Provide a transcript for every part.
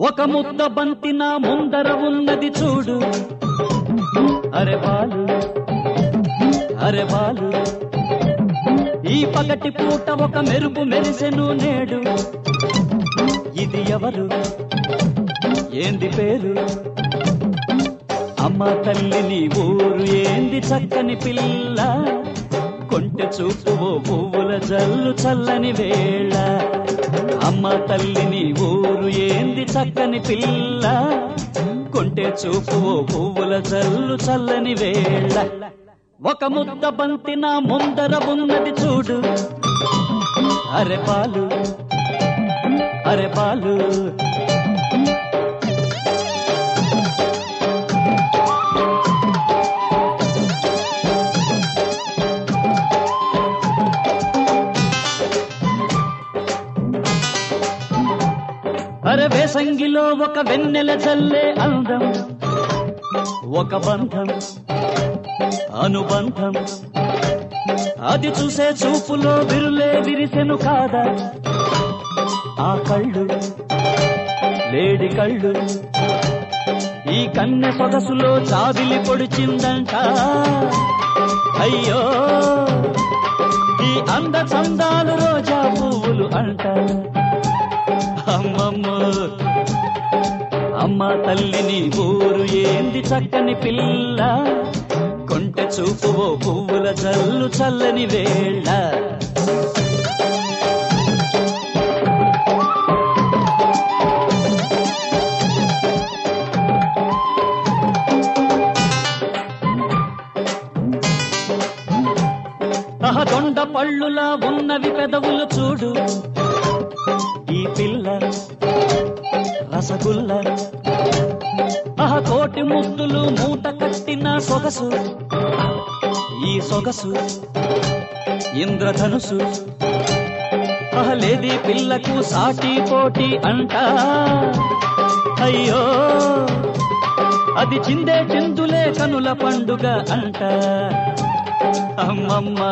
ఒక ముద్ద బంతి నా ముందర ఉన్నది చూడు. అరే బాలు అరే బాలు, ఈ పగటి పూట ఒక మెరుపు మెరిసెను నేడు. ఇది ఎవరు, ఏంది పేరు? అమ్మ తల్లి నీ ఊరు ఏంది చక్కని పిల్ల, కొంటె చూపువో పువ్వుల జల్లు చల్లని వేళ. అమ్మ తల్లి నీ ఊరు ఏంది చక్కని పిల్ల, కొంటె చూపువో పువ్వుల జల్లు చల్లని వేళ. ఒక ముద్ద బంతి నా ముందర ఉన్నది చూడు. అరే బాలు అరే బాలు, అరే వేసంగిలో ఒక వెన్నెల చల్లే అందం, ఒక బంధం అనుబంధం, అది చూసే చూపులో విరులే విరిసెను కాదా. ఆ కళ్ళు లేడి కళ్ళు, ఈ కన్నె సొగసులో చావిలి పొడిచిందంట. అయ్యో ఈ అంద చందాలు రోజా పువ్వులు అంట. అమ్మమ్మ అమ్మ తల్లి నీ ఊరు ఏంది చక్కని పిల్ల, కొంటె చూపువో పువ్వుల జల్లు చల్లని వేళ. దొండ పళ్ళులా ఉన్నవి పెదవులు చూడు. ఈ పిల్ల రసగుల్ల, కోటి ముద్దులు మూట కట్టిన సొగసు. ఈ సొగసు ఇంద్రధనుసు, లేది పిల్లకు సాటి పోటీ అంట. అయ్యో అది చిందే చిందులే కనుల పండుగ అంట. అమ్మమ్మ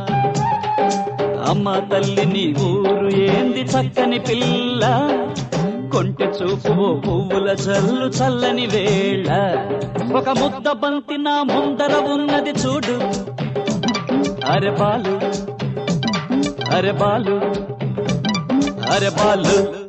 అమ్మ తల్లి నీ ఊరు ఏంది చక్కని పిల్ల, కొంటె చూపువో పువ్వుల జల్లు చల్లని వేళ. ఒక ముద్ద బంతి నా ముందర ఉన్నది చూడు. అరే బాలు అరే బాలు అరే బాలు.